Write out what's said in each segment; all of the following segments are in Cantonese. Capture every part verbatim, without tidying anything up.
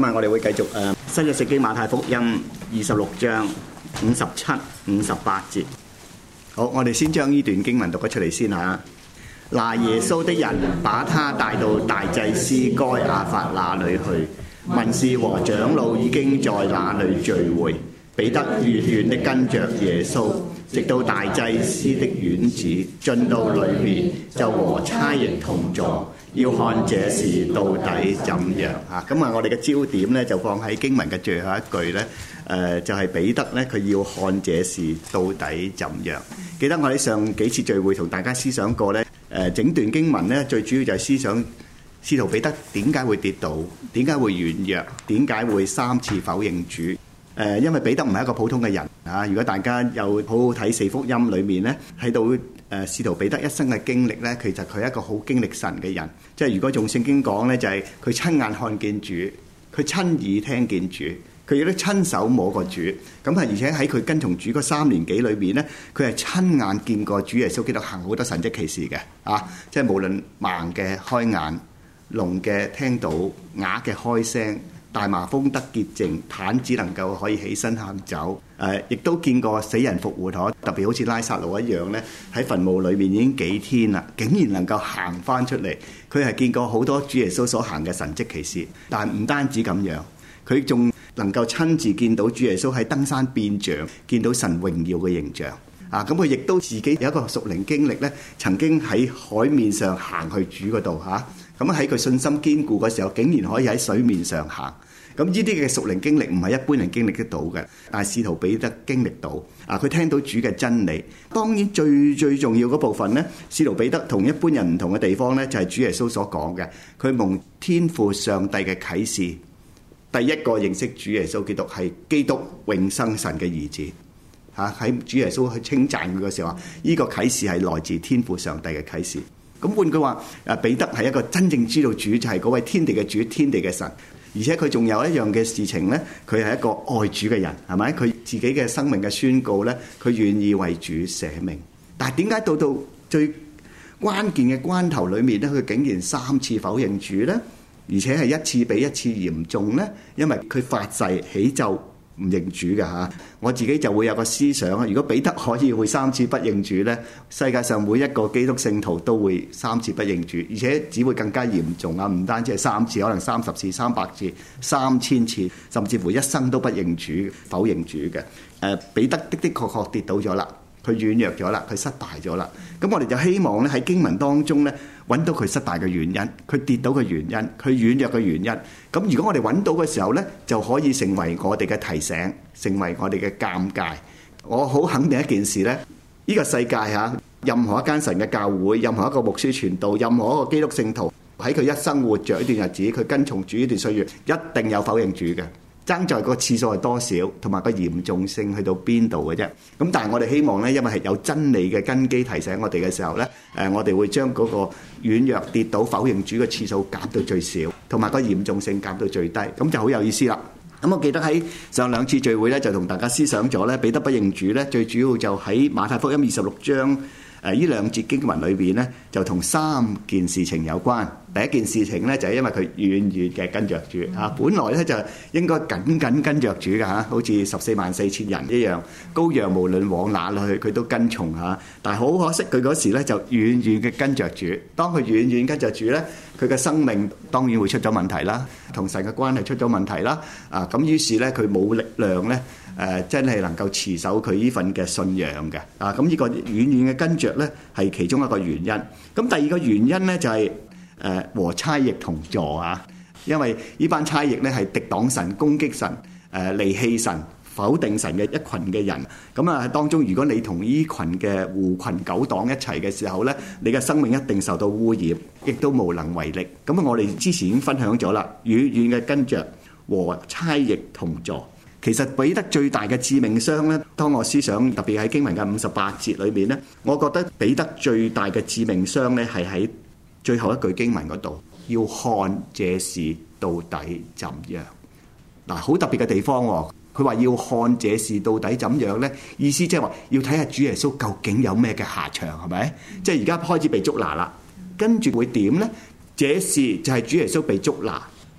日我哋會繼續誒新約聖經馬太福音二十六章五十七、五十八節。好，我哋先將呢段經文讀咗出嚟先嚇。拿耶穌的人把他帶到大祭司該亞法那裡去，文士和長老已經在那裡聚會。彼得遠遠的跟着耶穌，直到大祭司的院子，進到裏面就和差役同坐，要看這事到底怎樣啊！咁啊，我哋嘅焦點咧就放喺經文嘅最後一句咧，誒、呃、就係、是、彼得咧，佢要看這事到底怎樣。記得我喺上幾次聚會同大家思想過咧，誒、呃、整段經文咧最主要就係思想使徒彼得點解會跌倒，點解會軟弱，點解會三次否認主。誒、呃，因為彼得唔係一個普通嘅人啊！如果大家有好好睇四福音裏面咧，睇到誒使徒彼得一生嘅經歷咧，其實佢係一個好經歷神嘅人。即係如果用聖經講咧，就係、是、佢親眼看見主，佢親耳聽見主，佢亦都親手摸過主。咁啊，而且喺佢跟從主嗰三年幾裏面咧，佢係親眼見過主耶穌基督行好多神蹟奇事嘅啊！即係無論盲嘅開眼、聾嘅聽到、啞嘅開聲。大麻風得潔淨，癱子能夠可以起身行走，誒、呃，亦都見過死人復活，可特別好似拉撒路一樣咧，喺墳墓裏面已經幾天啦，竟然能夠行翻出嚟。佢係見過好多主耶穌所行嘅神蹟奇事，但唔單止咁樣，佢仲能夠親自見到主耶穌喺登山變像，見到神榮耀嘅形象。啊，咁佢亦都自己有一個屬靈經歷咧，曾經喺海面上行去主嗰度嚇。咁喺佢信心堅固嘅時候，竟然可以喺水面上行。咁呢啲嘅屬靈經歷唔係一般人經歷得到嘅，但係使徒彼得經歷到。啊，佢聽到主嘅真理。當然最最重要嗰部分咧，使徒彼得同一般人唔同嘅地方咧，就係主耶穌所講嘅，佢蒙天父上帝嘅啟示，第一個認識主耶穌基督係基督永生神嘅兒子。嚇，喺主耶穌去稱讚佢嘅時候話，呢個啟示係來自天父上帝嘅啟示。咁換句話，誒彼得係一個真正知道主就係嗰位天地嘅主、天地嘅神。而且佢仲有一樣嘅事情咧，佢係一個愛主嘅人，係咪？佢自己嘅生命嘅宣告咧，佢願意為主捨命。但係點解到到最關鍵嘅關頭裏面咧，佢竟然三次否認主咧？而且係一次比一次嚴重咧，因為佢發誓起咒唔認主嘅嚇。我自己就會有個思想啊，如果彼得可以會三次不認主咧，世界上每一個基督聖徒都會三次不認主，而且只會更加嚴重啊！唔單止係三次，可能三十次、三百次、三千次，甚至乎一生都不認主、否認主嘅。誒、呃，彼得的的確確跌倒咗啦，佢軟弱咗啦，佢失敗咗啦。咁我哋就希望咧喺經文當中咧揾到佢失敗嘅原因，佢跌倒嘅原因，佢軟弱嘅原因。咁如果我哋揾到嘅時候咧，就可以成為我哋嘅提醒，成為我哋嘅鑑戒。我好肯定一件事咧，呢、呢個世界嚇，任何一間神嘅教會，任何一個牧師傳道，任何一個基督聖徒喺佢一生活着呢段日子，佢跟從主呢段歲月，一定有否認主嘅。爭在個次數係多少，同埋個嚴重性去到邊度嘅啫。咁但係我哋希望咧，因為係有真理嘅根基提醒我哋嘅時候咧，誒我哋會將嗰個軟弱跌倒否認主嘅次數減到最少，同埋個嚴重性減到最低，咁就好有意思啦。咁我記得喺上兩次聚會咧，就同大家思想咗咧，彼得不認主咧，最主要就喺馬太福音二十六章誒呢兩節經文裏邊咧，就同三件事情有關。第一件事情咧就係因為佢遠遠嘅跟着主啊，本來咧就應該緊緊跟着主嘅嚇，好似十四萬四千人一樣，羔羊無論往哪裏去佢都跟從嚇。但係好可惜，佢嗰時咧就遠遠嘅跟着主。當佢遠遠跟着主咧，佢嘅生命當然會出咗問題啦，同神嘅關係出咗問題啦。啊咁於是咧佢冇力量咧誒，真係能夠持守佢呢份嘅信仰嘅啊。咁呢個遠遠嘅跟着咧係其中一個原因。咁第二個原因咧就係。誒和差役同坐啊，因為呢班差役咧係敵擋神、攻擊神、誒離棄神、否定神嘅一群嘅人。咁啊，當中如果你同呢群嘅狐群狗黨一齊嘅時候咧，你嘅生命一定受到污染，亦都無能為力。咁啊，我哋之前已經分享咗啦，遠遠嘅跟着和差役同坐。其實彼得最大嘅致命傷咧，當我思想特別喺經文嘅五十八節裏面咧，我覺得彼得最大嘅致命傷咧係喺最後一句經文嗰度，要看這事到底怎樣。嗱，好特別嘅地方喎，佢話要看這事到底怎樣呢？意思即係話要睇下主耶穌究竟有咩嘅下場，係咪？即係而家開始被捉拿啦，跟住會點呢？這事就係主耶穌被捉拿，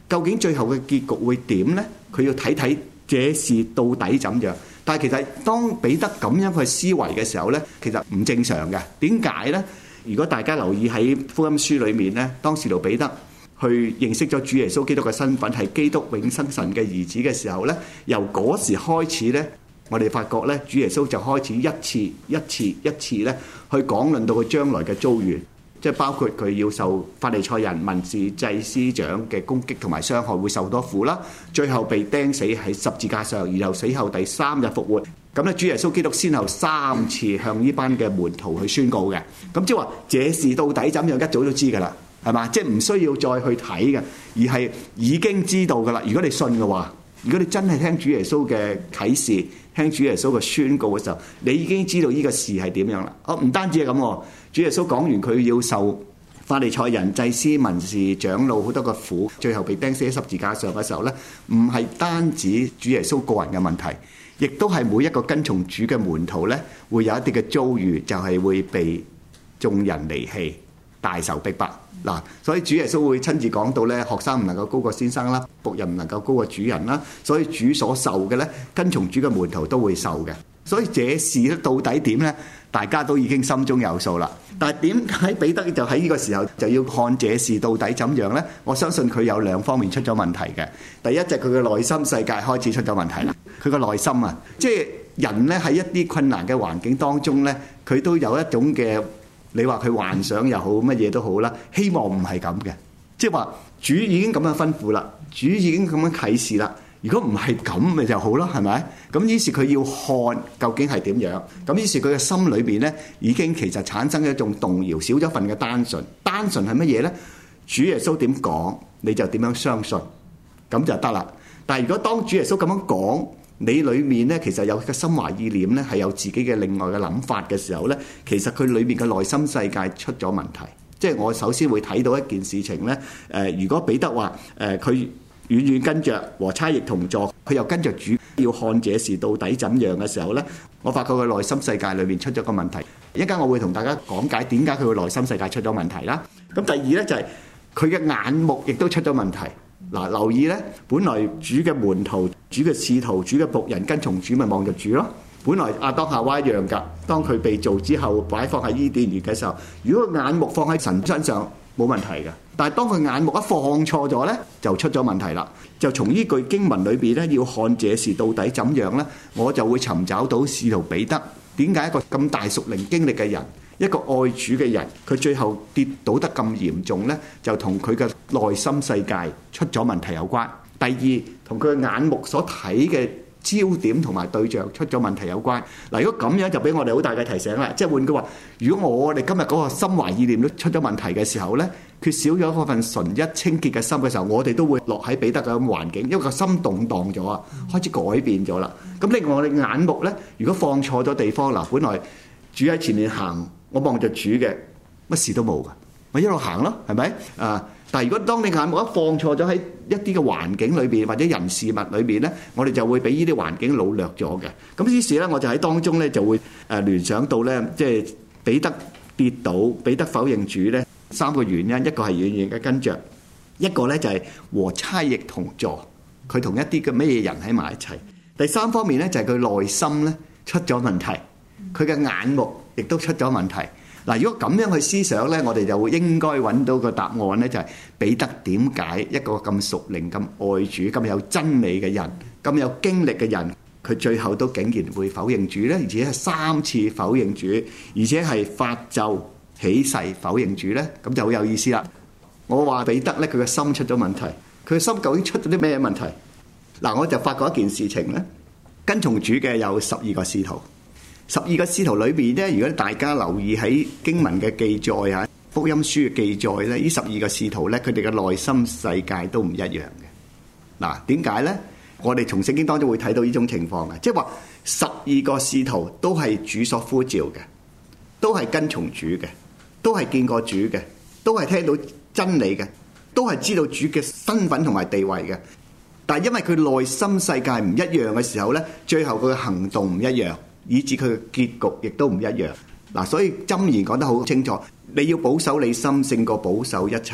究竟最後嘅結局會點呢？佢要睇睇這事到底怎樣。但係其實當彼得咁樣去思維嘅時候呢，其實唔正常嘅。點解呢？如果大家留意喺福音書裏面呢，當使徒彼得去認識咗主耶穌基督嘅身份係基督永生神嘅兒子嘅時候呢，由嗰時開始呢，我哋發覺呢，主耶穌就開始一次一次一次呢去講論到佢將來嘅遭遇。即係包括佢要受法利賽人、文士、祭司長嘅攻擊同埋傷害，會受多苦啦。最後被釘死喺十字架上，然後死後第三日復活。咁咧，主耶穌基督先後三次向呢班嘅門徒去宣告嘅。咁即係話，這事到底怎樣，一早都知㗎啦，係嘛？即係唔需要再去睇嘅，而係已經知道㗎啦。如果你信嘅話，如果你真係聽主耶穌嘅啟示，聽主耶穌嘅宣告嘅時候，你已經知道呢個事係點樣啦。哦，唔單止係咁，主耶穌講完佢要受法利賽人、祭司、文士、長老好多個苦，最後被釘死喺十字架上嘅時候呢，唔係單止主耶穌個人嘅問題，亦都係每一個跟從主嘅門徒呢，會有一啲嘅遭遇，就係會被眾人離棄、大受逼迫。嗱，所以主耶穌會親自講到咧，學生唔能夠高過先生啦，僕人唔能夠高過主人啦。所以主所受嘅咧，跟從主嘅門徒都會受嘅。所以這事咧到底點咧，大家都已經心中有數啦。但係點解彼得就喺呢個時候就要看這事到底怎樣咧？我相信佢有兩方面出咗問題嘅。第一就係佢嘅內心世界開始出咗問題啦。佢個內心啊，即係人咧喺一啲困難嘅環境當中咧，佢都有一種嘅。你話佢幻想又好，乜嘢都好啦，希望唔係咁嘅，即係話主已經咁樣吩咐啦，主已經咁樣啟示啦。如果唔係咁，咪就好咯，係咪？咁於是佢要看究竟係點樣。咁於是佢嘅心裏邊咧，已經其實產生一種動搖，少咗份嘅單純。單純係乜嘢咧？主耶穌點講，你就點樣相信，咁就得啦。但係如果當主耶穌咁樣講，你裏面咧，其實有個心懷意念咧，係有自己嘅另外嘅諗法嘅時候咧，其實佢裏面嘅內心世界出咗問題。即係我首先會睇到一件事情咧，誒、呃，如果彼得話誒佢遠遠跟着和差役同坐，佢又跟着主要看這事到底怎樣嘅時候咧，我發覺佢內心世界裏面出咗個問題。一陣間我會同大家講解點解佢嘅內心世界出咗問題啦。咁第二咧就係佢嘅眼目亦都出咗問題。嗱，留意咧，本來主嘅門徒、主嘅使徒、主嘅僕人跟從主，咪望着主咯。本來亞當夏娃一樣㗎，當佢被造之後擺放喺伊甸園嘅時候，如果眼目放喺神身上冇問題嘅，但係當佢眼目一放錯咗咧，就出咗問題啦。就從呢句經文裏邊咧，要看這事到底怎樣咧，我就會尋找到使徒彼得點解一個咁大屬靈經歷嘅人，一個愛主嘅人，佢最後跌倒得咁嚴重呢，就同佢嘅內心世界出咗問題有關。第二，同佢嘅眼目所睇嘅焦點同埋對象出咗問題有關。嗱，如果咁樣就俾我哋好大嘅提醒啦。即係換句話，如果我哋今日嗰個心懷意念都出咗問題嘅時候呢，缺少咗嗰份純一清潔嘅心嘅時候，我哋都會落喺彼得嘅咁環境，因為個心動盪咗啊，開始改變咗啦。咁另外我哋眼目呢，如果放錯咗地方，嗱，本來主喺前面行，我望着主嘅，乜事都冇噶，咪一路行咯，係咪啊？但係如果當你眼目一放錯咗喺一啲嘅環境裏邊或者人事物裏邊咧，我哋就會俾呢啲環境擄掠咗嘅。咁於是咧，我就喺當中咧就會誒聯想到咧，即係彼得跌倒、彼得否認主咧三個原因，一個係遠遠嘅跟着，一個咧就係和差役同坐，佢同一啲嘅咩人喺埋一齊。第三方面咧就係佢內心咧出咗問題，佢嘅眼目亦都出咗問題。嗱，如果咁樣去思想咧，我哋就會應該揾到個答案咧，就係彼得點解一個咁屬靈、咁愛主、咁有真理嘅人、咁有經歷嘅人，佢最後都竟然會否認主咧，而且係三次否認主，而且係發咒起誓否認主咧，咁就好有意思啦。我話彼得咧，佢嘅心出咗問題，佢嘅心究竟出咗啲咩問題？嗱，我就發覺一件事情咧，跟從主嘅有十二個使徒。十二個使徒裏邊咧，如果大家留意喺經文嘅記載啊、福音書嘅記載咧，呢十二個使徒咧，佢哋嘅內心世界都唔一樣嘅。嗱，點解咧？我哋從聖經當中會睇到呢種情況嘅，即係話十二個使徒都係主所呼召嘅，都係跟從主嘅，都係見過主嘅，都係聽到真理嘅，都係知道主嘅身份同埋地位嘅。但係因為佢內心世界唔一樣嘅時候咧，最後佢嘅行動唔一樣，以致佢嘅結局亦都唔一樣。嗱，所以箴言講得好清楚，你要保守你心勝過保守一切，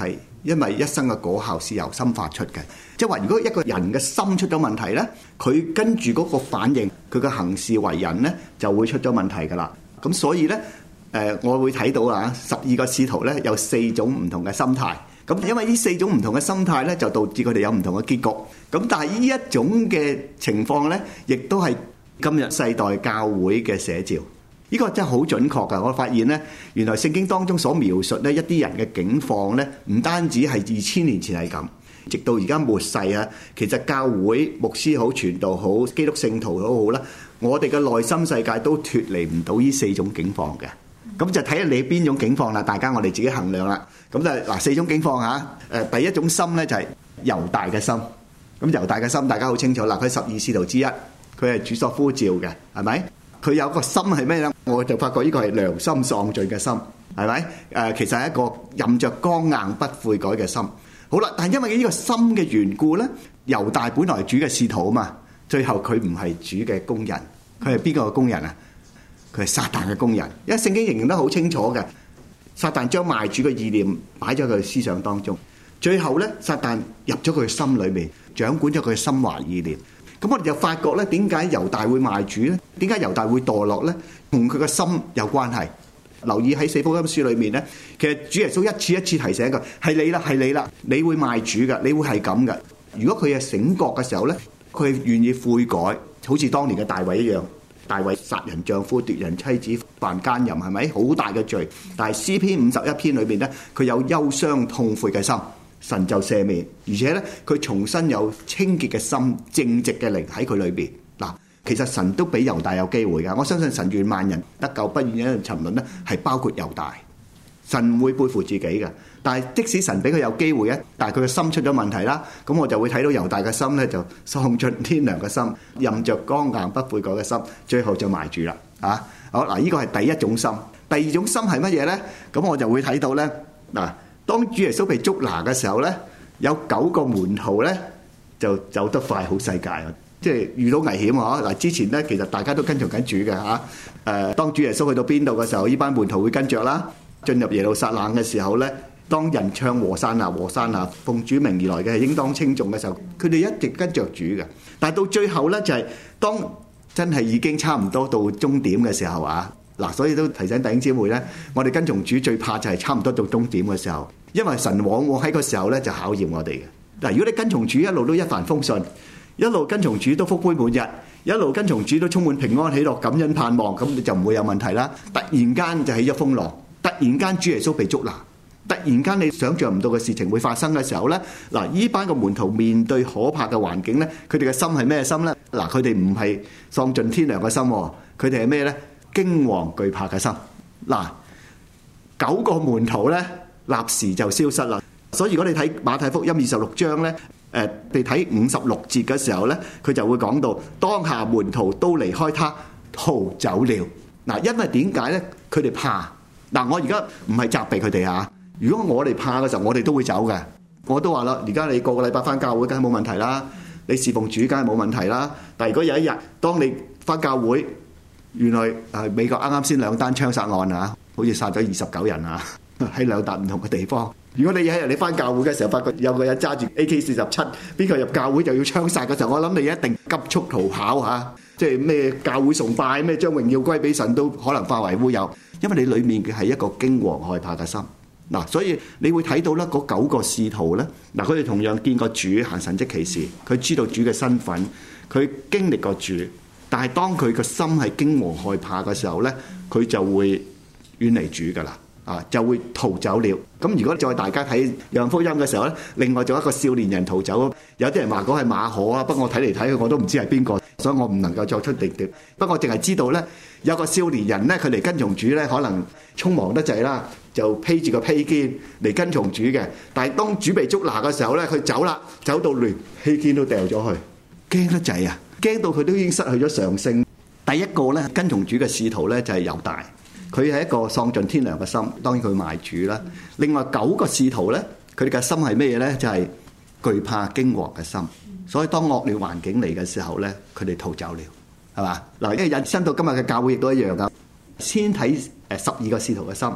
因為一生嘅果效是由心發出嘅。即係話，如果一個人嘅心出咗問題咧，佢跟住嗰個反應，佢嘅行事為人咧就會出咗問題噶啦。咁所以咧，誒、呃，我會睇到啊，十二個使徒咧有四種唔同嘅心態。咁因為呢四種唔同嘅心態咧，就導致佢哋有唔同嘅結局。咁但係呢一種嘅情況咧，亦都係今日世代教會嘅寫照。呢個真係好準確㗎！我發現咧，原來聖經當中所描述咧一啲人嘅境況咧，唔單止係二千年前係咁，直到而家末世啊，其實教會牧師好、傳道好、基督聖徒都好啦，我哋嘅內心世界都脫離唔到呢四種境況嘅。咁就睇下你邊種境況啦，大家我哋自己衡量啦。咁就嗱四種境況嚇，誒第一種心咧就係猶大嘅心。咁猶大嘅心大家好清楚啦，佢係十二使徒之一，佢係主所呼召嘅，係咪？佢有個心係咩咧？我就發覺呢個係良心喪盡嘅心，係咪？誒，其實係一個任着剛硬不悔改嘅心。好啦，但係因為呢個心嘅緣故咧，猶大本來係主嘅使徒啊嘛，最後佢唔係主嘅工人，佢係邊個嘅工人啊？佢係撒旦嘅工人。因為聖經形容得好清楚嘅，撒旦將賣主嘅意念擺咗佢嘅思想當中，最後咧，撒旦入咗佢嘅心裏面，掌管咗佢嘅心懷意念。咁我哋就發覺咧，點解猶大會賣主咧？點解猶大會墮落咧？同佢個心有關係。留意喺四福音書裏面咧，其實主耶穌一次一次提醒佢：係你啦，係你啦，你會賣主㗎，你會係咁㗎。如果佢係醒覺嘅時候咧，佢係願意悔改，好似當年嘅大衛一樣。大衛殺人丈夫、奪人妻子、犯奸淫，係咪好大嘅罪？但係詩篇五十一篇裏面咧，佢有憂傷痛悔嘅心。神就赦免，而且咧佢重新有清潔嘅心、正直嘅靈喺佢裏邊。嗱，其實神都俾猶大有機會㗎。我相信神願萬人得救，不願一人沉淪咧，係包括猶大。神唔會背負自己嘅，但係即使神俾佢有機會咧，但係佢嘅心出咗問題啦，咁我就會睇到猶大嘅心咧就喪盡天良嘅心，任着剛硬不悔改嘅心，最後就埋住啦。啊，好嗱，呢個係第一種心。第二種心係乜嘢咧？咁我就會睇到咧嗱。當主耶穌被捉拿嘅時候咧，有九個門徒咧就走得快好世界啊！即係遇到危險啊！嗱，之前咧其實大家都跟從緊主嘅嚇。誒，當主耶穌去到邊度嘅時候，呢班門徒會跟著啦。進入耶路撒冷嘅時候咧，當人唱和散那和散那，奉主名而來嘅係應當稱頌嘅時候，佢哋一直跟著主嘅。但係到最後咧，就係當真係已經差唔多到終點嘅時候啊！嗱，所以都提醒弟兄姊妹咧，我哋跟從主最怕就係差唔多到終點嘅時候，因為神往往喺個時候咧就考驗我哋嘅。嗱，如果你跟從主一路都一帆風順，一路跟從主都福杯滿溢，一路跟從主都充滿平安喜樂、感恩盼望，咁你就唔會有問題啦。突然間就起咗風浪，突然間主耶穌被捉拿，突然間你想象唔到嘅事情會發生嘅時候咧，嗱，呢班個門徒面對可怕嘅環境咧，佢哋嘅心係咩心咧？嗱，佢哋唔係喪盡天良嘅心，佢哋係咩咧？驚惶懼怕嘅心。嗱，九個門徒咧立時就消失啦。所以如果你睇馬太福音二十六章咧，誒，你睇五十六節嘅時候咧，佢就會講到當下門徒都離開他逃走了。嗱，因為點解咧？佢哋怕。嗱，我而家唔係責備佢哋啊。如果我哋怕嘅時候，我哋都會走嘅。我都話啦，而家你個個禮拜翻教會，梗係冇問題啦。你侍奉主，梗係冇問題啦。但係如果有一日，當你翻教會，原來誒美國啱啱先兩單槍殺案啊，好似殺咗二十九人啊，喺兩笪唔同嘅地方。如果你有一日你翻教會嘅時候，發覺有個人揸住 A K 四十七，邊個入教會就要槍殺嘅時候，我諗你一定急速逃跑嚇，即係咩教會崇拜，咩將榮耀歸俾神都可能化為烏有，因為你裡面嘅係一個驚惶害怕嘅心。嗱，所以你會睇到咧，嗰九個使徒咧，嗱，佢哋同樣見過主行神蹟奇事，佢知道主嘅身份，佢經歷過主。但係當佢個心係驚惶害怕嘅時候咧，佢就會遠離主噶啦，啊，就會逃走了。咁如果再大家睇約翰福音嘅時候咧，另外仲有一個少年人逃走，有啲人話嗰係馬可啊，不過我睇嚟睇去我都唔知係邊個，所以我唔能夠作出定奪。不過我淨係知道咧，有個少年人咧，佢嚟跟從主咧，可能匆忙得滯啦，就披住個披肩嚟跟從主嘅。但係當主被捉拿嘅時候咧，佢走啦，走到連披肩都掉咗去，驚得滯啊！驚到佢都已經失去咗常性。第一個咧跟從主嘅使徒咧就係猶大，佢係一個喪盡天良嘅心，當然佢賣主啦。另外九個使徒咧，佢哋嘅心係咩嘢咧？就係懼怕驚惶嘅心。所以當惡劣環境嚟嘅時候咧，佢哋逃走了，係嘛？嗱，因為引申到今日嘅教會亦都一樣噶。先睇誒十二個使徒嘅心，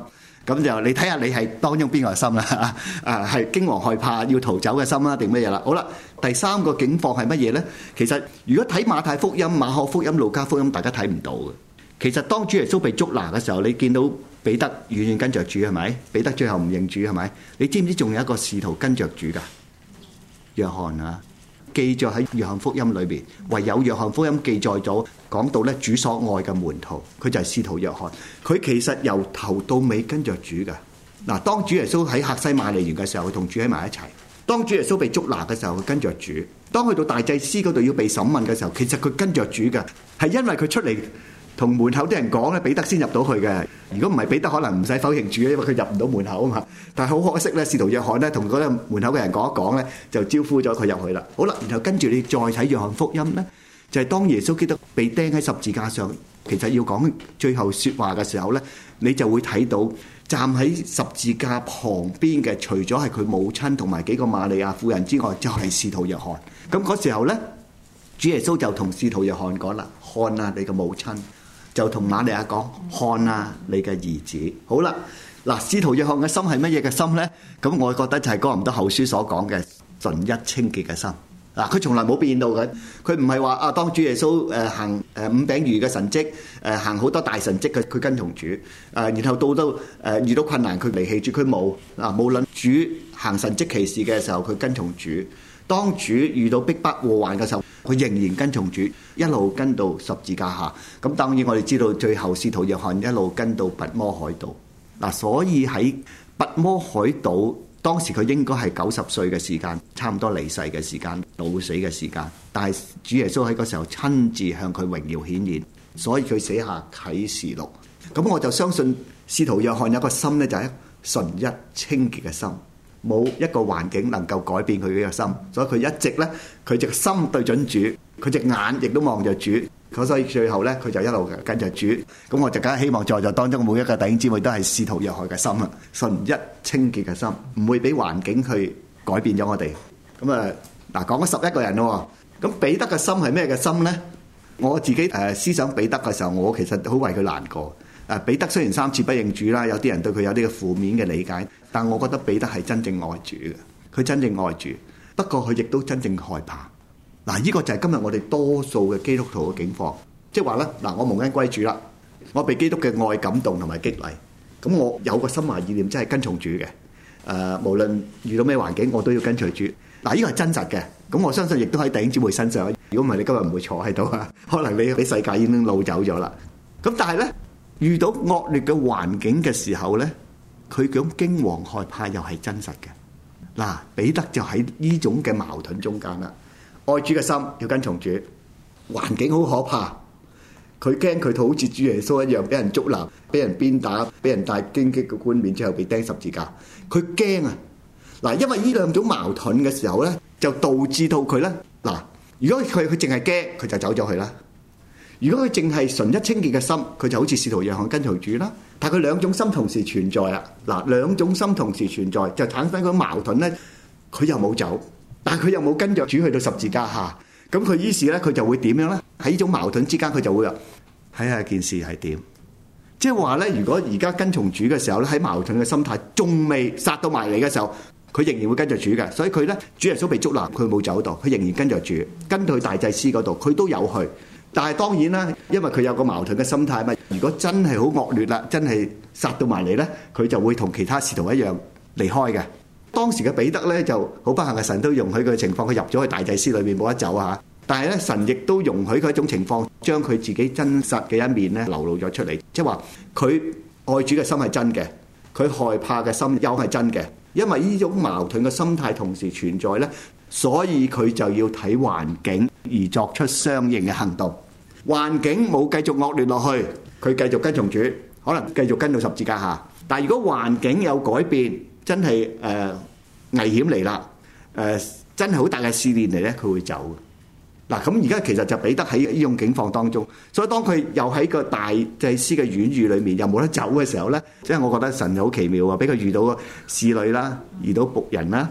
咁就你睇下你係當中邊個心啦？啊，係驚惶害怕要逃走嘅心啦，定乜嘢啦？好啦，第三個境況係乜嘢呢？其實如果睇馬太福音、馬可福音、路加福音，大家睇唔到嘅。其實當主耶穌被捉拿嘅時候，你見到彼得遠遠跟着主係咪？彼得最後唔認主係咪？你知唔知仲有一個使徒跟着主㗎？約翰啊，記載喺約翰福音裏邊，唯有約翰福音記載咗講到咧主所愛嘅門徒，佢就係使徒約翰。佢其實由頭到尾跟着主㗎。嗱，當主耶穌喺客西馬尼園嘅時候，佢同主喺埋一齊；當主耶穌被捉拿嘅時候，佢跟着主；當去到大祭司嗰度要被審問嘅時候，其實佢跟着主㗎，係因為佢出嚟同門口啲人講咧，彼得先入到去嘅。如果唔係彼得，可能唔使否認主，因為佢入唔到門口啊嘛。但係好可惜咧，使徒約翰咧同嗰個門口嘅人講一講咧，就招呼咗佢入去啦。好啦，然後跟住你再睇約翰福音咧，就係當耶穌基督被釘喺十字架上，其實要講最後説話嘅時候咧，你就會睇到站喺十字架旁邊嘅，除咗係佢母親同埋幾個瑪利亞婦人之外，就係使徒約翰。咁嗰時候咧，主耶穌就同使徒約翰講啦：看啊，你嘅母親。就同瑪利亞講：看啊，你嘅兒子。好啦，嗱，使徒約翰嘅心係乜嘢嘅心呢？咁我覺得就係哥林多後書所講嘅純一清潔嘅心。嗱，佢從來冇變到嘅。佢唔係話啊，當主耶穌誒行誒五餅魚嘅神蹟，誒行好多大神蹟嘅，佢跟從主。誒，然後到到誒遇到困難，佢離棄主，佢冇啊。無論主行神蹟奇事嘅時候，佢跟從主。當主遇到逼迫禍患嘅時候，佢仍然跟從主，一路跟到十字架下。咁當然我哋知道最後使徒約翰一路跟到拔摩海島。嗱，所以喺拔摩海島當時佢應該係九十歲嘅時間，差唔多離世嘅時間，老死嘅時間。但係主耶穌喺嗰時候親自向佢榮耀顯現，所以佢寫下啟示錄。咁我就相信使徒約翰有一個心呢，就係純一清潔嘅心。冇一個環境能夠改變佢嘅心，所以佢一直咧，佢隻心對準主，佢隻眼亦都望着主，所以最後咧，佢就一路跟着主。咁我就梗係希望在座當中每一個弟兄姊妹都係使徒約翰嘅心啊，純一清潔嘅心，唔會俾環境去改變咗我哋。咁啊，嗱，講咗十一個人咯，咁彼得嘅心係咩嘅心咧？我自己誒思想彼得嘅時候，我其實好為佢難過。誒，彼得雖然三次不認主啦，有啲人對佢有啲嘅負面嘅理解，但我覺得彼得係真正愛主嘅，佢真正愛主，不過佢亦都真正害怕。嗱，呢個就係今日我哋多數嘅基督徒嘅境況，即係話咧，嗱，我蒙恩歸主啦，我被基督嘅愛感動同埋激勵，咁我有個心懷意念，真係跟從主嘅。誒、呃，無論遇到咩環境，我都要跟隨主。嗱，呢個係真實嘅，咁我相信亦都喺弟兄姊妹身上。如果唔係，你今日唔會坐喺度啊，可能你俾世界已經擄走咗啦。咁但係咧，遇到惡劣嘅環境嘅時候咧，佢講驚惶害怕又係真實嘅。嗱，彼得就喺呢種嘅矛盾中間啦。愛主嘅心要跟從主，環境好可怕，佢驚佢好似主耶穌一樣，俾人捉拿、俾人鞭打、俾人戴荊棘嘅冠冕之後被釘十字架。佢驚啊！嗱，因為呢兩種矛盾嘅時候咧，就導致到佢咧。嗱，如果佢佢淨係驚，佢就走咗去啦。如果佢淨係純一清潔嘅心，佢就好似使徒約翰跟隨主啦。但係佢兩種心同時存在啊！嗱，兩種心同時存在就產生嗰種矛盾咧。佢又冇走，但係佢又冇跟着主去到十字架下。咁佢於是咧，佢就會點樣咧？喺呢種矛盾之間，佢就會睇下件事係點。即係話咧，如果而家跟從主嘅時候咧，喺矛盾嘅心態仲未殺到埋嚟嘅時候，佢仍然會跟着主嘅。所以佢咧，主耶穌被捉拿，佢冇走到，佢仍然跟着主，跟到去大祭司嗰度，佢都有去。但係當然啦，因為佢有個矛盾嘅心態嘛。如果真係好惡劣啦，真係殺到埋嚟咧，佢就會同其他使徒一樣離開嘅。當時嘅彼得咧就好不幸嘅，神都容許佢嘅情況，佢入咗去大祭司裏面冇得走啊。但係咧，神亦都容許佢一種情況，將佢自己真實嘅一面咧流露咗出嚟，即係話佢愛主嘅心係真嘅，佢害怕嘅心又係真嘅。因為呢種矛盾嘅心態同時存在咧，所以佢就要睇環境而作出相應嘅行動。環境冇繼續惡劣落去，佢繼續跟從主，可能繼續跟到十字架下。但係如果環境有改變，真係誒、呃、危險嚟啦，誒、呃、真係好大嘅試煉嚟咧，佢會走。嗱，咁而家其實就彼得喺呢種境況當中，所以當佢又喺個大祭司嘅院宇裏面又冇得走嘅時候咧，即係我覺得神好奇妙啊！俾佢遇到個侍女啦，遇到僕人啦，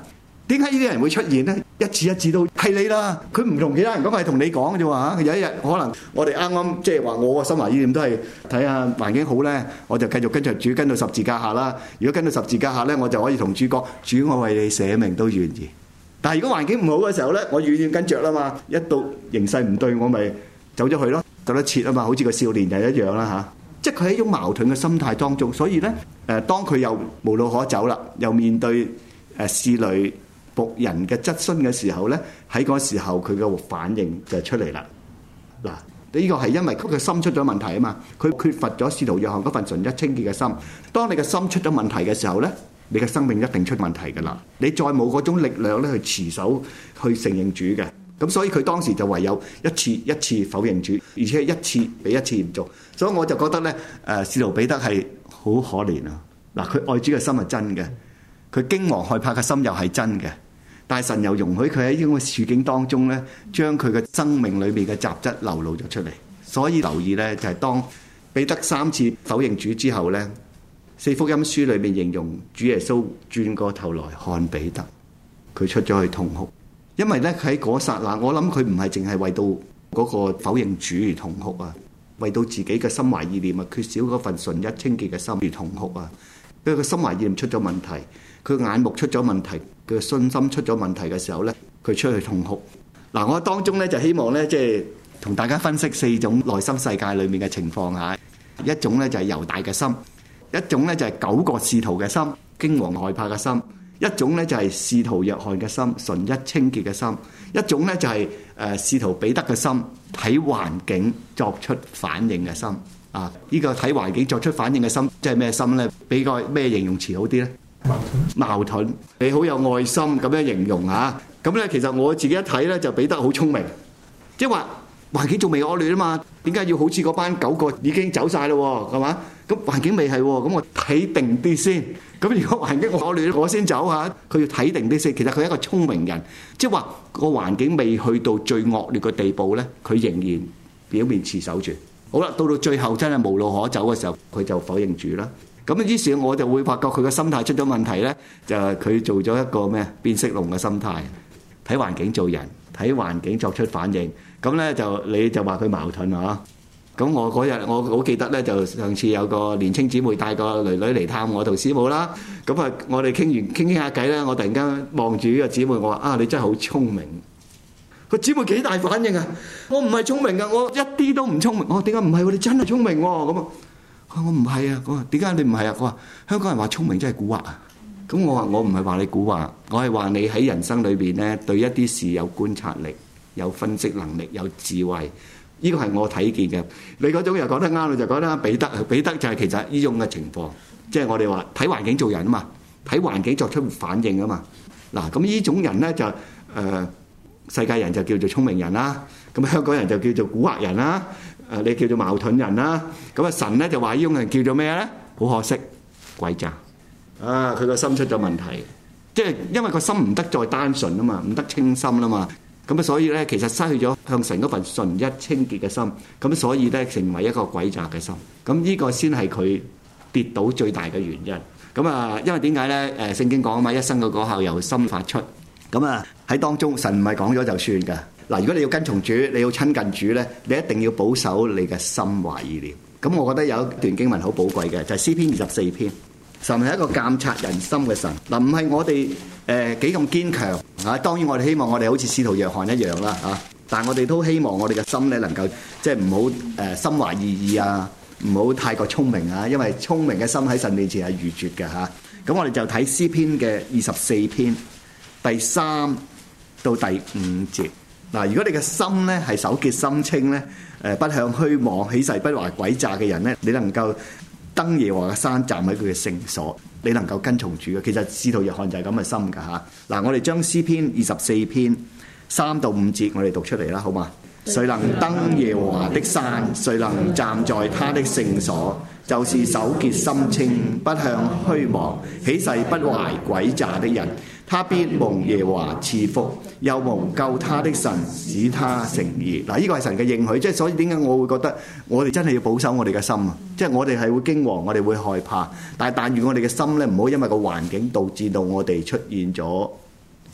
點解呢啲人會出現呢？一次一次都係你啦，佢唔同其他人講，係同你講嘅啫喎。有一日可能我哋啱啱即係話我個心懷意念都係睇下環境好咧，我就繼續跟著主跟到十字架下啦。如果跟到十字架下咧，我就可以同主講：主，我為你捨命都願意。但係如果環境唔好嘅時候咧，我遠遠跟著啦嘛。一到形勢唔對，我咪走咗去咯，走得切啊嘛。好似個少年就一樣啦嚇。即係佢喺一種矛盾嘅心態當中，所以咧誒，當佢又無路可走啦，又面對誒侍女僕人嘅質詢嘅時候咧，喺嗰時候佢嘅反應就出嚟啦。嗱，呢個係因為佢嘅心出咗問題啊嘛，佢缺乏咗使徒約翰嗰份純一清潔嘅心。當你嘅心出咗問題嘅時候咧，你嘅生命一定出問題㗎啦。你再冇嗰種力量咧去持守去承認主嘅，咁所以佢當時就唯有一次一次否認主，而且一次比一次嚴重。所以我就覺得咧，誒使徒彼得係好可憐啊！嗱，佢愛主嘅心係真嘅，佢驚惶害怕嘅心又係真嘅。但係神又容許佢喺呢種處境當中咧，將佢嘅生命裏面嘅雜質流露咗出嚟。所以留意咧，就係當彼得三次否認主之後咧，四福音書裏面形容主耶穌轉過頭來看彼得，佢出咗去痛哭，因為咧喺嗰剎那，我諗佢唔係淨係為到嗰個否認主而痛哭啊，為到自己嘅心懷意念啊，缺少嗰份純一清潔嘅心而痛哭啊，因為佢心懷意念出咗問題，佢眼目出咗問題，佢嘅信心出咗問題嘅時候咧，佢出去痛哭。嗱，我當中咧就希望咧，即係同大家分析四種內心世界裏面嘅情況嚇。一種咧就係猶大嘅心，一種咧就係九個使徒嘅心，驚惶害怕嘅心；一種咧就係使徒約翰嘅心，純一清潔嘅心；一種咧就係誒使徒彼得嘅心，睇環境作出反應嘅心。啊，呢個睇環境作出反應嘅心，即係咩心咧？比較咩形容詞好啲咧？矛盾。矛盾，你好有愛心咁樣形容嚇。咁咧，其實我自己一睇咧，就彼得好聰明，即係話環境仲未惡劣啊嘛，點解要好似嗰班九個已經走曬咯？係嘛？咁環境未係喎，咁我睇定啲先。咁如果環境惡劣，我先走嚇。佢要睇定啲先。其實佢係一個聰明人，即係話個環境未去到最惡劣嘅地步咧，佢仍然表面持守住。好啦，到到最後真係無路可走嘅時候，佢就否認主啦。咁於是我就會發覺佢嘅心態出咗問題咧，就係佢做咗一個咩變色龍嘅心態，睇環境做人，睇環境作出反應。咁咧就你就話佢矛盾啊？咁我嗰日我好記得咧，就上次有個年青姊妹帶個女女嚟探我同師母啦。咁啊，我哋傾完傾傾下偈咧，我突然間望住呢個姊妹，我話啊，你真係好聰明。個姊妹幾大反應啊！我唔係聰明啊，我一啲都唔聰明。我話點解唔係？你真係聰明喎！咁啊，我唔係啊。我話點解你唔係啊？我話香港人話聰明真係蠱惑啊。咁我話我唔係話你蠱惑，我係話你喺人生裏邊咧，對一啲事有觀察力、有分析能力、有智慧。呢個係我睇見嘅。你嗰種又講得啱，你就講得彼得。彼得就係其實呢種嘅情況，即係我哋話睇環境做人啊嘛，睇環境作出反應啊嘛。嗱，咁呢種人咧就誒。呃世界人就叫做聰明人啦，咁香港人就叫做蠱惑人啦，誒你叫做矛盾人啦，咁啊神咧就話呢種人叫做咩咧？好可惜，詭詐啊！佢個心出咗問題，即係因為個心唔得再單純啊嘛，唔得清心啦嘛，咁啊所以咧其實失去咗向神嗰份純一清潔嘅心，咁所以咧成為一個詭詐嘅心，咁呢個先係佢跌倒最大嘅原因。咁啊，因為點解咧？誒聖經講啊嘛，一生嘅果效由心發出。咁啊喺當中，神唔係講咗就算㗎。嗱，如果你要跟從主，你要親近主咧，你一定要保守你嘅心懷意念。咁我覺得有一段經文好寶貴嘅，就係詩篇二十四篇。神係一個監察人心嘅神。嗱，唔係我哋誒幾咁堅強嚇。當然我哋希望我哋好似使徒約翰一樣啦嚇。但係我哋都希望我哋嘅心咧能夠即係唔好誒心懷二意啊，唔好太過聰明啊。因為聰明嘅心喺神面前係愚拙嘅嚇。咁我哋就睇詩篇嘅二十四篇。第三到第五節嗱，如果你嘅心咧係手潔心清咧，誒不向虛妄起誓不懷詭詐嘅人咧，你能夠登耶和華嘅山，站喺佢嘅聖所，你能夠跟從主嘅。其實使徒約翰就係咁嘅心㗎嚇。嗱，我哋將詩篇二十四篇三到五節我哋讀出嚟啦，好嘛？誰能登耶和華的山？誰能站在他的聖所？就是手潔心清，不向虛妄起誓不懷詭詐的人。他必蒙耶和華賜福，又蒙救他的神使他成義。嗱，呢個係神嘅應許，即係所以點解我會覺得我哋真係要保守我哋嘅心啊！即係我哋係會驚惶，我哋會害怕，但係但願我哋嘅心咧唔好因為個環境導致到我哋出現咗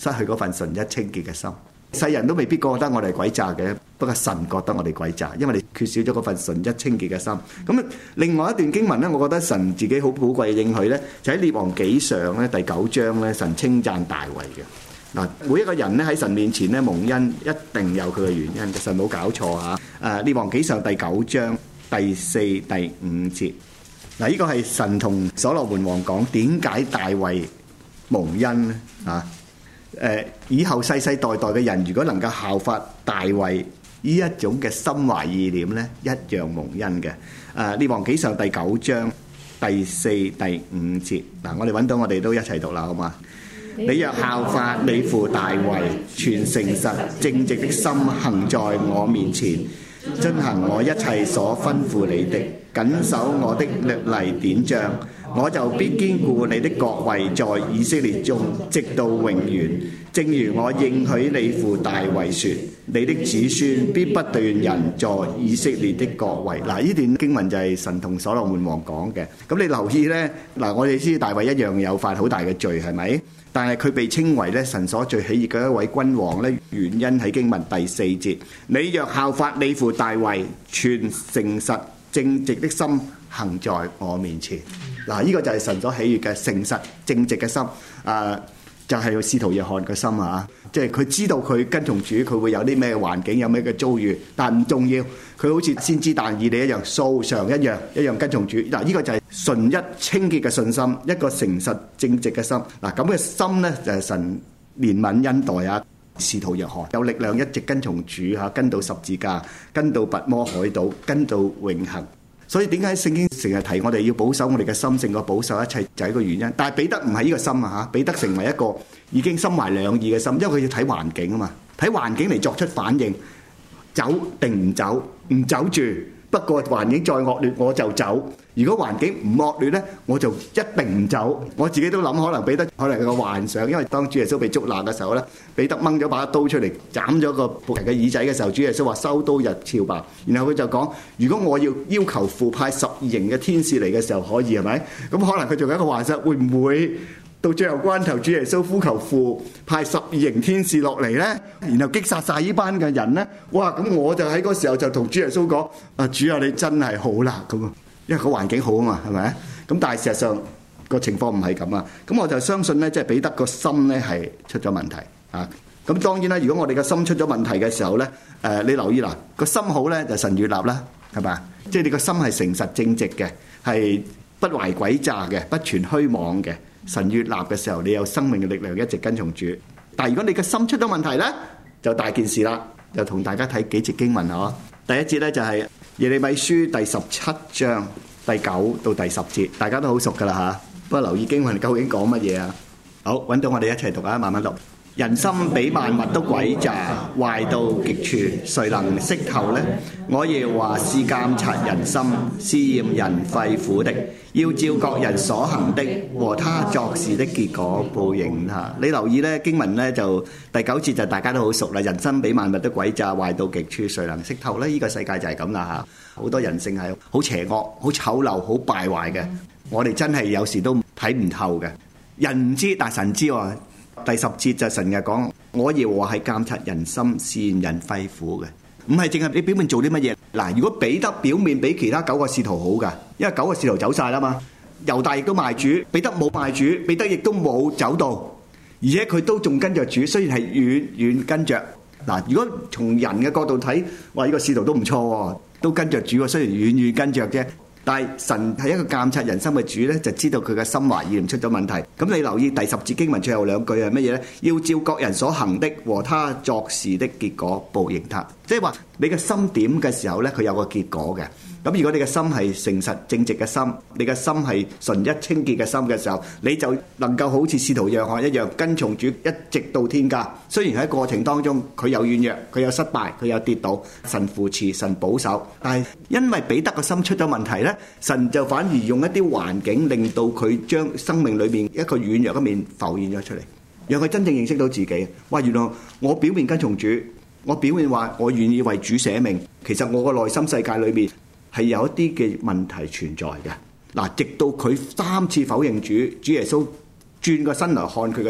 失去嗰份純一清潔嘅心。世人都未必覺得我哋係詭詐嘅，不過神覺得我哋詭詐，因為你缺少咗嗰份純一清潔嘅心。咁另外一段經文咧，我覺得神自己好寶貴嘅應許咧，就喺列王紀上咧第九章咧，神稱讚大衛嘅。嗱，每一個人咧喺神面前咧蒙恩，一定有佢嘅原因，神冇搞錯嚇。誒，列王紀上第九章第四、第五節，嗱，呢個係神同所羅門王講點解大衛蒙恩咧啊？誒，以後世世代代嘅人，如果能夠效法大衛呢一種嘅心懷意念咧，一樣蒙恩嘅。誒，列王紀上第九章第四、第五節，嗱，我哋揾到，我哋都一齊讀啦，好嘛？你若效法你父大衛，全誠實正直的心行在我面前，遵行我一切所吩咐你的，謹守我的律例典章，我就必堅固你的國位在以色列中，直到永遠。正如我應許你父大衛說，你的子孫必不斷人在以色列的國位。嗱，呢段經文就係神同所羅門王講嘅。咁你留意呢，嗱，我哋知大衛一樣有犯好大嘅罪，係咪？但係佢被稱為咧神所最喜悅嘅一位君王咧，原因喺經文第四節。你若效法你父大衛，全誠實正直的心行在我面前。嗱，呢個就係神所喜悅嘅誠實正直嘅心。啊，就係使徒約翰嘅心啊！即係佢知道佢跟從主，佢會有啲咩環境，有咩嘅遭遇，但係唔重要。佢好似先知但以理一樣，素常一樣，一樣跟從主。嗱，呢個就係純一清潔嘅信心，一個誠實正直嘅心。嗱，咁嘅心咧就係神憐憫恩待啊！使徒約翰有力量一直跟從主嚇，跟到十字架，跟到拔摩海島，跟到永恆。所以點解聖經成日提我哋要保守我哋嘅心，勝過保守一切，就係一個原因。但係彼得唔係呢個心啊嚇，彼得成為一個已經心懷兩意嘅心，因為佢要睇環境啊嘛，睇環境嚟作出反應，走定唔走，唔走住。不過環境再惡劣我就走，如果環境唔惡劣咧，我就一定唔走。我自己都諗可能彼得可能係個幻想，因為當主耶穌被捉拿嘅時候咧，彼得掹咗把刀出嚟斬咗個僕人嘅耳仔嘅時候，主耶穌話收刀入鞘吧。然後佢就講：如果我要要求父派十二營嘅天使嚟嘅時候，可以係咪？咁可能佢仲有一個幻想，會唔會到最後關頭，主耶穌呼求父派十二營天使落嚟咧，然後擊殺晒呢班嘅人咧？哇！咁我就喺嗰時候就同主耶穌講：啊，主啊，你真係好啦咁啊！因為個環境好啊嘛，係咪？咁但係事實上個情況唔係咁啊。咁我就相信咧，即係彼得個心咧係出咗問題啊。咁當然啦，如果我哋個心出咗問題嘅時候咧，誒你留意啦，個心好咧就神悅納啦，係咪？即係你個心係誠實正直嘅，係不懷詭詐嘅，不存虛妄嘅。神悅納嘅時候，你有生命嘅力量一直跟從主。但係如果你嘅心出咗問題咧，就大件事啦。就同大家睇幾節經文嗬。第一節咧就係耶利米書第十七章第九到第十節，大家都好熟噶啦吓。不過留意經文究竟講乜嘢啊？好，揾到我哋一齊讀啊，慢慢讀。人心比萬物都詭詐，壞到極處，誰能識透呢？我耶和華是監察人心、試驗人肺腑的，要照各人所行的和他作事的結果報應他。你留意呢經文呢，就第九節就大家都好熟啦。人心比萬物都詭詐，壞到極處，誰能識透呢？呢個世界就係咁啦嚇，好多人性係好邪惡、好醜陋、好敗壞嘅。我哋真係有時都睇唔透嘅。人唔知，但神知喎。第十節就神日講，我耶和華係監察人心、試驗人肺腑嘅，唔係淨係你表面做啲乜嘢。嗱，如果彼得表面比其他九個使徒好噶，因為九個使徒走晒啦嘛，猶大亦都賣主，彼得冇賣主，彼得亦都冇走到，而且佢都仲跟着主，雖然係遠遠跟着。嗱，如果從人嘅角度睇，話呢個使徒都唔錯喎，都跟着主喎，雖然遠遠跟着啫。但係神係一個監察人心嘅主咧，就知道佢嘅心懷意念出咗問題。咁你留意第十節經文最後兩句係乜嘢咧？要照各人所行的和他作事的結果報應他。即係話你嘅心點嘅時候咧，佢有個結果嘅。咁如果你嘅心係誠實正直嘅心，你嘅心係純一清潔嘅心嘅時候，你就能夠好似使徒約翰一樣跟從主一直到天家。雖然喺過程當中佢有軟弱，佢有失敗，佢有跌倒，神扶持，神保守，但係因為彼得個心出咗問題咧，神就反而用一啲環境令到佢將生命裏面一個軟弱嘅面浮現咗出嚟，讓佢真正認識到自己。哇！原來我表面跟從主，我表面話我願意為主捨命，其實我個內心世界裏面係有一啲嘅問題存在嘅。嗱，直到佢三次否認主，主耶穌轉個身來看佢嘅時候，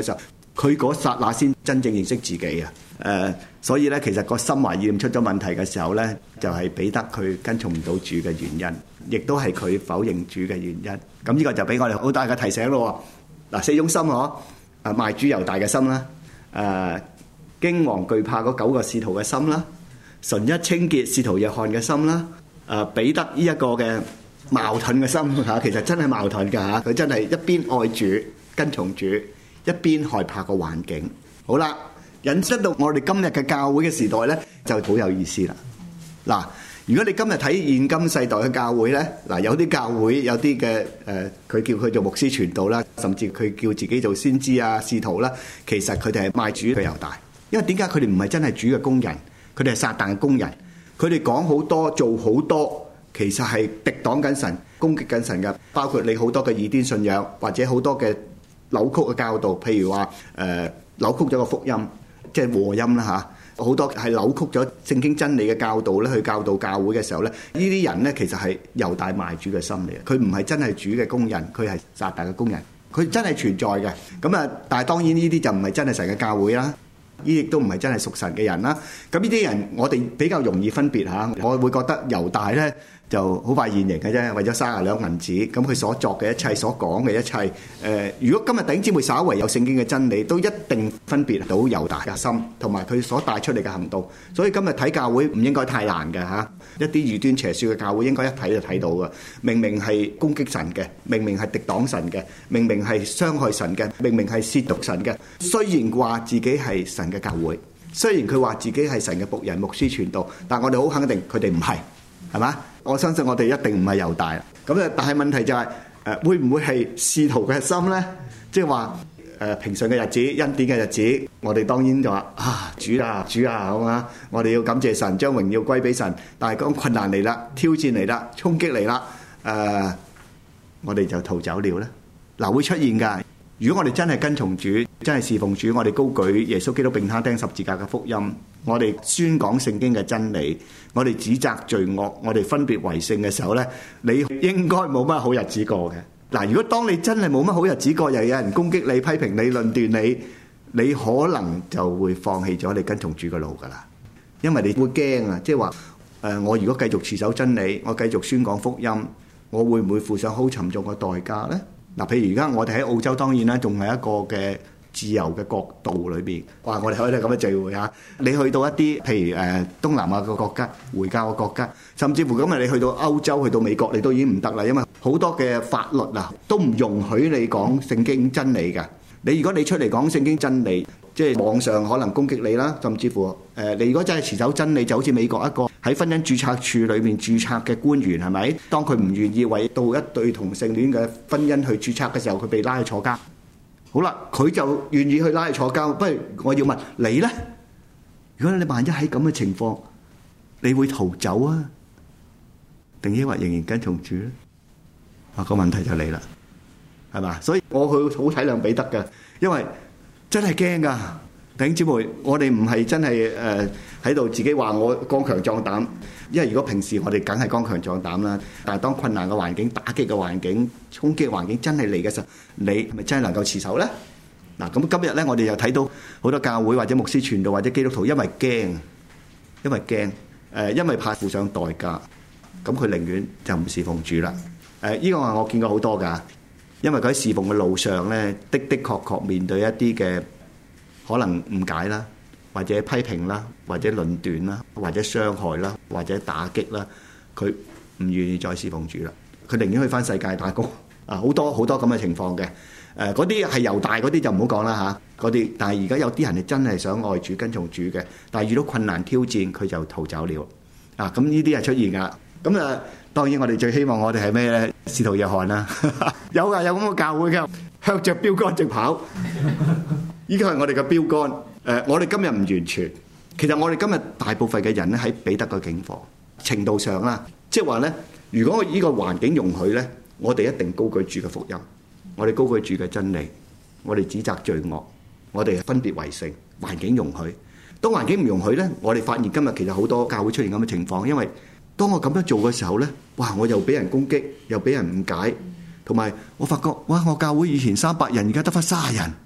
佢嗰剎那先真正認識自己啊！誒、呃，所以咧，其實個心懷意念出咗問題嘅時候咧，就係、是、彼得佢跟從唔到主嘅原因，亦都係佢否認主嘅原因。咁呢個就俾我哋好大嘅提醒咯。嗱，四種心嗬，誒賣主猶大嘅心啦，誒驚惶懼怕嗰九個使徒嘅心啦，純一清潔使徒約翰嘅心啦，誒彼得呢一個嘅矛盾嘅心嚇，其實真係矛盾㗎嚇，佢真係一邊愛主跟從主，一邊害怕個環境。好啦。引申到我哋今日嘅教會嘅時代咧，就好有意思啦。嗱，如果你今日睇現今世代嘅教會咧，嗱有啲教會有啲嘅誒，佢叫佢做牧師傳道啦，甚至佢叫自己做先知啊、使徒啦，其實佢哋係賣主嘅猶大。因為點解佢哋唔係真係主嘅工人，佢哋係撒旦嘅工人。佢哋講好多、做好多，其實係敵擋緊神、攻擊緊神嘅。包括你好多嘅異端信仰，或者好多嘅扭曲嘅教導，譬如話誒扭曲咗個福音。即係和音啦嚇，好多係扭曲咗聖經真理嘅教導咧，去教導教會嘅時候咧，呢啲人咧其實係猶大賣主嘅心嚟嘅，佢唔係真係主嘅工人，佢係撒旦嘅工人，佢真係存在嘅。咁啊，但係當然呢啲就唔係真係神嘅教會啦，呢亦都唔係真係屬神嘅人啦。咁呢啲人我哋比較容易分別嚇，我會覺得猶大咧就好快現形嘅啫，為咗三十兩銀子，咁佢所作嘅一切，所講嘅一切，誒、呃，如果今日弟兄姊妹稍為有聖經嘅真理，都一定分別到猶大嘅心，同埋佢所帶出嚟嘅行動。所以今日睇教會唔應該太難嘅嚇，一啲異端邪説嘅教會應該一睇就睇到嘅。明明係攻擊神嘅，明明係敵擋神嘅，明明係傷害神嘅，明明係褻瀆神嘅。雖然話自己係神嘅教會，雖然佢話自己係神嘅僕人、牧師傳道，但我哋好肯定佢哋唔係，係嘛？我相信我哋一定唔係猶大啦。咁咧，但係問題就係、是、誒、呃，會唔會係使徒嘅心咧？即係話誒平順嘅日子、恩典嘅日子，我哋當然就話啊主啊主啊，好嘛？我哋要感謝神，將榮耀歸俾神。但係當困難嚟啦、挑戰嚟啦、衝擊嚟啦，誒、呃，我哋就逃走了咧。嗱、呃，會出現㗎。如果我哋真係跟從主，真係侍奉主，我哋高舉耶穌基督並他釘十字架嘅福音，我哋宣講聖經嘅真理，我哋指責罪惡，我哋分別為聖嘅時候呢，你應該冇乜好日子過嘅。嗱，如果當你真係冇乜好日子過，又有人攻擊你、批評你、論斷你，你可能就會放棄咗你跟從主嘅路噶啦，因為你會驚啊，即係話誒，我如果繼續持守真理，我繼續宣講福音，我會唔會付上好沉重嘅代價呢？嗱，譬如而家我哋喺澳洲，當然啦，仲係一個嘅自由嘅國度裏邊，哇！我哋可以咁嘅聚會啊！你去到一啲譬如誒東南亞嘅國家、回教嘅國家，甚至乎今日你去到歐洲、去到美國，你都已經唔得啦，因為好多嘅法律啊都唔容許你講聖經真理㗎。你如果你出嚟講聖經真理，即係網上可能攻擊你啦，甚至乎誒、呃，你如果真係持守真理，就好似美國一個喺婚姻註冊處裏面註冊嘅官員係咪？當佢唔願意為到一對同性戀嘅婚姻去註冊嘅時候，佢被拉去坐監。好啦，佢就願意去拉去坐監。不如我要問你呢？如果你萬一喺咁嘅情況，你會逃走啊，定抑或仍然跟從主咧？啊，個問題就嚟啦。係嘛？所以我去好體諒彼得嘅，因為真係驚㗎，弟兄姊妹，我哋唔係真係誒喺度自己話我剛強壯膽，因為如果平時我哋梗係剛強壯膽啦，但係當困難嘅環境、打擊嘅環境、衝擊嘅環境真係嚟嘅時候，你係咪真係能夠持守咧？嗱，咁今日咧，我哋又睇到好多教會或者牧師傳道或者基督徒，因為驚，因為驚誒，因為怕付上代價，咁佢寧願就唔侍奉主啦。誒，呢個係我見過好多㗎。因為佢喺侍奉嘅路上咧，的的確確面對一啲嘅可能誤解啦，或者批評啦，或者論斷啦，或者傷害啦，或者打擊啦，佢唔願意再侍奉主啦，佢寧願去返世界打工啊！好多好多咁嘅情況嘅。誒，嗰啲係猶大嗰啲就唔好講啦嚇，嗰啲。但係而家有啲人係真係想愛主跟從主嘅，但係遇到困難挑戰，佢就逃走了啊！咁呢啲係出現㗎。咁啊，當然我哋最希望我哋係咩咧？使徒約翰啦，有啊，有咁嘅教會嘅，向着標杆直跑。依個係我哋嘅標杆。誒、呃，我哋今日唔完全，其實我哋今日大部分嘅人咧喺彼得嘅境況程度上啦，即係話咧，如果依個環境容許咧，我哋一定高舉主嘅福音，我哋高舉主嘅真理，我哋指責罪惡，我哋分別為聖。環境容許，當環境唔容許咧，我哋發現今日其實好多教會出現咁嘅情況，因為當我咁樣做嘅時候呢，哇！我又俾人攻擊，又俾人誤解，同埋我發覺，哇！我教會以前三百人，而家得返卅人，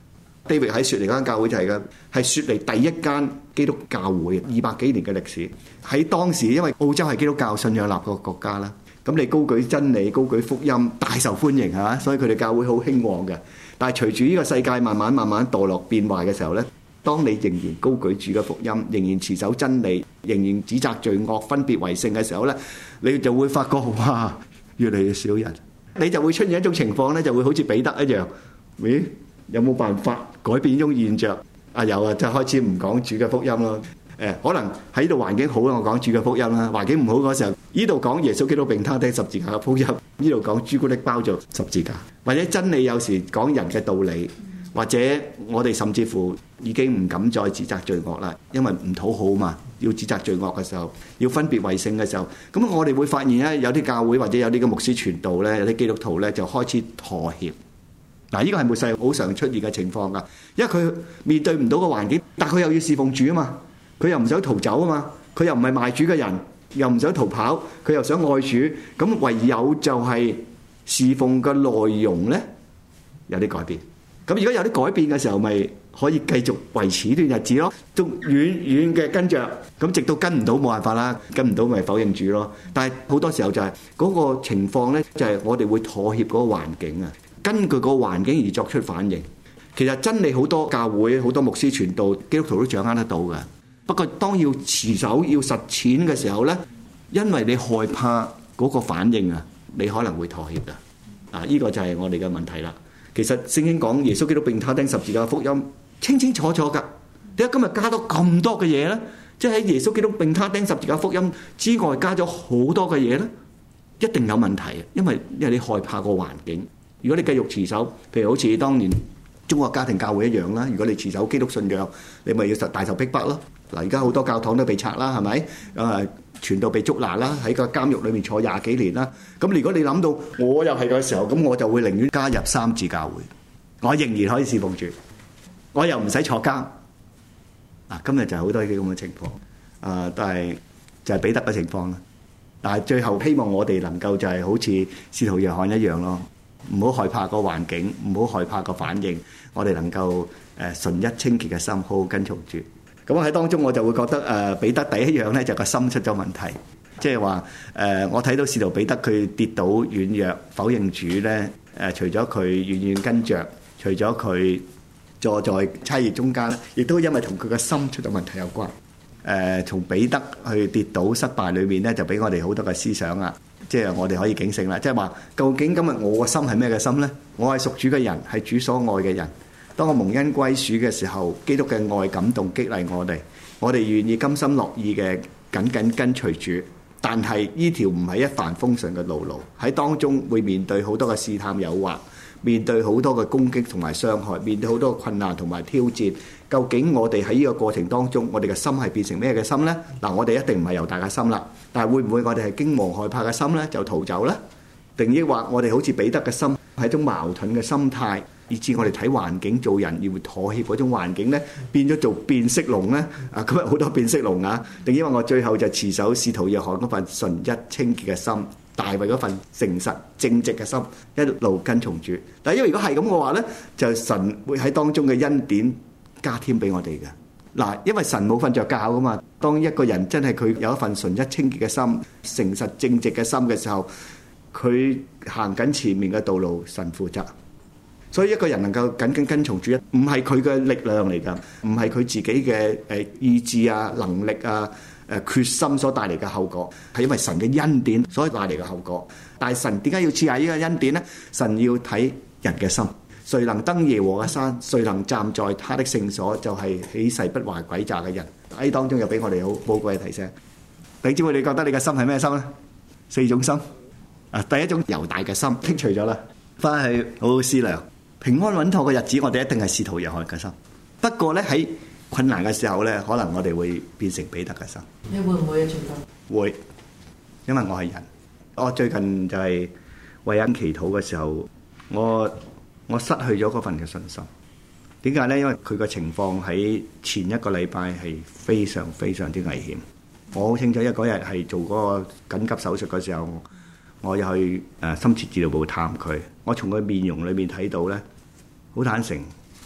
David 喺雪梨嗰間教會就係嘅，係雪梨第一間基督教會，二百幾年嘅歷史。喺當時因為澳洲係基督教信仰立國國家啦，咁你高舉真理、高舉福音，大受歡迎嚇，所以佢哋教會好興旺嘅。但係隨住呢個世界慢慢慢慢墮落變壞嘅時候咧，當你仍然高舉主嘅福音，仍然持守真理，仍然指責罪惡、分別為聖嘅時候咧，你就會發覺哇，越嚟越少人，你就會出現一種情況咧，就會好似彼得一樣，咦？有冇辦法改變呢種現象？啊有啊，就開始唔講主嘅福音咯。誒，可能喺度環境好啦，我講主嘅福音啦；環境唔好嗰時候，呢度講耶穌基督並他釘十字架嘅福音，呢度講朱古力包咗十字架，或者真理有時講人嘅道理，或者我哋甚至乎已經唔敢再指責罪惡啦，因為唔討好嘛。要指責罪惡嘅時候，要分別為聖嘅時候，咁我哋會發現咧，有啲教會或者有啲嘅牧師傳道咧，有啲基督徒咧就開始妥協。嗱，呢個係末世好常出現嘅情況㗎，因為佢面對唔到個環境，但佢又要侍奉主啊嘛，佢又唔想逃走啊嘛，佢又唔係賣主嘅人，又唔想逃跑，佢又想愛主，咁唯有就係侍奉嘅內容咧有啲改變。咁如果有啲改變嘅時候，咪可以繼續維持呢段日子咯，都遠遠嘅跟着，咁直到跟唔到冇辦法啦，跟唔到咪否認主咯。但係好多時候就係嗰個情況咧，就係我哋會妥協嗰個環境啊。根據個環境而作出反應，其實真理好多教會、好多牧師傳道、基督徒都掌握得到嘅。不過當要持守、要實踐嘅時候呢，因為你害怕嗰個反應啊，你可能會妥協嘅。啊，呢個就係我哋嘅問題啦。其實聖經講耶穌基督並他釘十字架嘅福音清清楚楚㗎，點解今日加多咁多嘅嘢呢？即係喺耶穌基督並他釘十字架福音之外加咗好多嘅嘢呢，一定有問題，因為因為你害怕個環境。如果你繼續持守，譬如好似當年中國家庭教會一樣啦，如果你持守基督信仰，你咪要受大受逼迫咯。嗱，而家好多教堂都被拆啦，係咪？啊，傳道被捉拿啦，喺個監獄裏面坐廿幾年啦。咁如果你諗到我又係嘅時候，咁我就會寧願加入三自教會，我仍然可以侍奉住，我又唔使坐監。嗱，今日就係好多啲咁嘅情況，啊，但係就係彼得嘅情況啦。但係最後希望我哋能夠就係好似使徒約翰一樣咯。唔好害怕個環境，唔好害怕個反應，我哋能夠誒純一清潔嘅心，好好跟從住。咁喺當中我就會覺得誒彼得第一樣咧就個心出咗問題，即係話誒我睇到使徒彼得佢跌倒軟弱否認主咧，誒除咗佢遠遠跟着，除咗佢坐在差異中間咧，亦都因為同佢個心出咗問題有關。誒從彼得去跌倒失敗裏面咧，就俾我哋好多嘅思想啊！即係我哋可以警醒啦，即係話究竟今日我個心係咩嘅心呢？我係屬主嘅人，係主所愛嘅人。當我蒙恩歸屬嘅時候，基督嘅愛感動激勵我哋，我哋願意甘心樂意嘅緊緊跟隨主。但係呢條唔係一帆風順嘅路路，喺當中會面對好多嘅試探誘惑，面對好多嘅攻擊同埋傷害，面對好多嘅困難同埋挑戰。究竟我哋喺呢個過程當中，我哋嘅心係變成咩嘅心呢？嗱，我哋一定唔係猶大嘅心啦，但係會唔會我哋係驚惶害怕嘅心呢？就逃走呢？定抑或我哋好似彼得嘅心係一種矛盾嘅心態，以致我哋睇環境做人要妥協嗰種環境呢，變咗做變色龍呢？啊，今日好多變色龍啊！定抑或我最後就持守使徒約翰嗰份純一清潔嘅心，大衛嗰份誠實正直嘅心，一路跟從主。但係因為如果係咁嘅話呢，就神會喺當中嘅恩典加添俾我哋嘅。嗱，因為神冇瞓着覺噶嘛。當一個人真係佢有一份純一清潔嘅心、誠實正直嘅心嘅時候，佢行緊前面嘅道路，神負責。所以一個人能夠緊緊跟從主，唔係佢嘅力量嚟㗎，唔係佢自己嘅誒意志啊、能力啊、誒決心所帶嚟嘅後果，係因為神嘅恩典所帶嚟嘅後果。但係神點解要賜下呢個恩典呢？神要睇人嘅心。誰能登耶和華嘅山？誰能站在他的聖所？就係起誓不懷詭詐嘅人。喺當中又俾我哋好寶貴嘅提醒。弟兄姊妹，你覺得你嘅心係咩心呢？四種心啊，第一種猶大嘅心剔除咗啦，翻去好好思量。平安穩妥嘅日子，我哋一定係使徒約翰嘅心。不過咧，喺困難嘅時候咧，可能我哋會變成彼得嘅心。 你會唔會啊？傳道會，因為我係人。我最近就係為人祈禱嘅時候，我我失去咗嗰份嘅信心。點解咧？因為佢個情況喺前一個禮拜係非常非常之危險。我好清楚，因為嗰日係做嗰個緊急手術嘅時候，我又去誒深切治療部探佢。我從佢面容裏面睇到咧，好坦誠，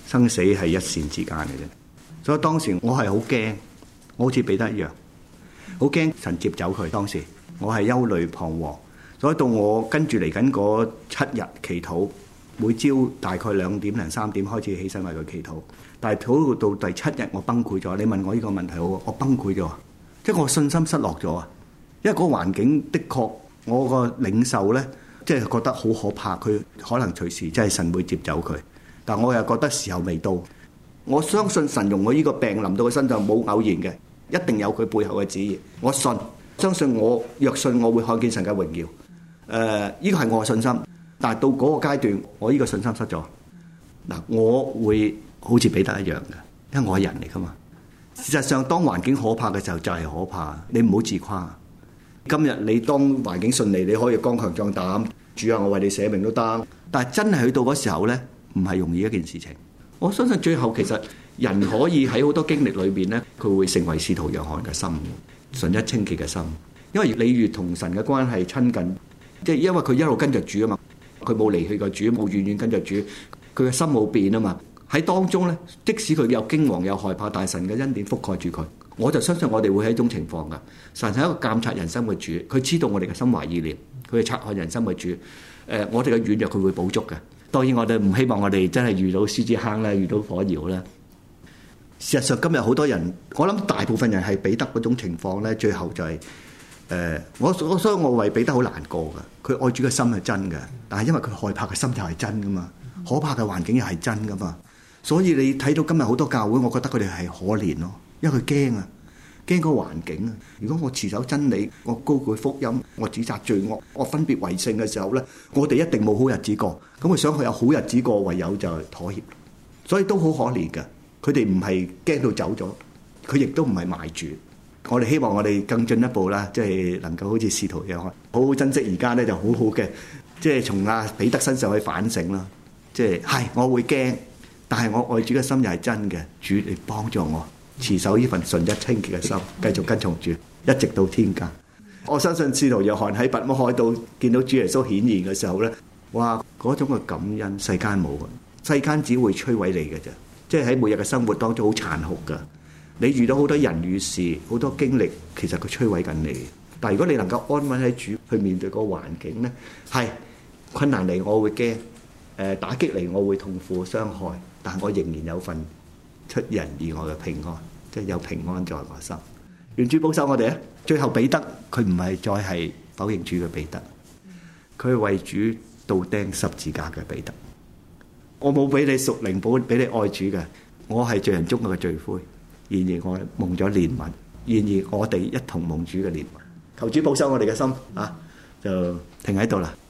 生死係一線之間嘅啫。所以當時我係好驚，我好似彼得一樣，好驚神接走佢。當時我係憂慮彷徨，所以到我跟住嚟緊嗰七日祈禱，每朝大概兩點零三點開始起身為佢祈禱。但係禱告到第七日，我崩潰咗。你問我呢個問題好，我崩潰咗，即係我信心失落咗啊！因為嗰個環境的確，我個領袖咧，即係覺得好可怕，佢可能隨時即係神會接走佢。但我又覺得時候未到。我相信神容我呢個病臨到佢身上冇偶然嘅，一定有佢背後嘅旨意。我信，相信我若信，我會看見神嘅榮耀。誒、呃，呢個係我嘅信心。但係到嗰個階段，我呢個信心失咗。嗱，我會好似彼得一樣嘅，因為我係人嚟噶嘛。事實上，當環境可怕嘅時候就係可怕，你唔好自誇。今日你當環境順利，你可以剛強壯膽，主啊，我為你捨命都得。但係真係去到嗰時候咧，唔係容易一件事情。我相信最後其實人可以喺好多經歷裏邊咧，佢會成為使徒約翰嘅心，純一清潔嘅心。因為你越同神嘅關係親近，即係因為佢一路跟着主啊嘛，佢冇離棄過主，冇遠遠跟着主，佢嘅心冇變啊嘛。喺當中咧，即使佢有驚惶有害怕，但係神嘅恩典覆蓋住佢。我就相信我哋會係一種情況㗎。神係一個監察人心嘅主，佢知道我哋嘅心懷意念，佢係察看人心嘅主。誒、呃，我哋嘅軟弱佢會補足嘅。當然我哋唔希望我哋真係遇到獅子坑啦，遇到火窯啦。事實上今日好多人，我諗大部分人係彼得嗰種情況咧，最後就係、是、誒、呃，我我所以我為彼得好難過㗎。佢愛主嘅心係真嘅，但係因為佢害怕嘅心又係真㗎嘛，可怕嘅環境又係真㗎嘛。所以你睇到今日好多教會，我覺得佢哋係可憐咯，因為佢驚啊，驚個環境啊。如果我持守真理，我高舉福音，我指責罪惡，我分別為聖嘅時候咧，我哋一定冇好日子過。咁佢想佢有好日子過，唯有就係妥協。所以都好可憐㗎。佢哋唔係驚到走咗，佢亦都唔係賣主。我哋希望我哋更進一步啦，即係能夠好似使徒一樣，好好珍惜而家咧，就好好嘅，即係從阿彼得身上去反省啦。即係係我會驚。但係我愛主嘅心又係真嘅，主你幫助我持守呢份純一清潔嘅心，繼續跟從主，一直到天家。我相信使徒約翰喺拔摩海島見到主耶穌顯現嘅時候咧，哇！嗰種嘅感恩世間冇嘅，世間只會摧毀你嘅啫。即係喺每日嘅生活當中好殘酷㗎。你遇到好多人與事，好多經歷，其實佢摧毀緊你。但係如果你能夠安穩喺主去面對個環境咧，係困難嚟我會驚，誒打擊嚟我會痛苦傷害。但我仍然有份出人意外嘅平安，即係有平安在我心。願主保守我哋啊！最後彼得佢唔係再係否認主嘅彼得，佢係為主倒釘十字架嘅彼得。我冇俾你屬靈寶，俾你愛主嘅，我係罪人中嘅罪魁。然而我蒙咗憐憫，然而我哋一同蒙主嘅憐憫。求主保守我哋嘅心啊！就停喺度啦。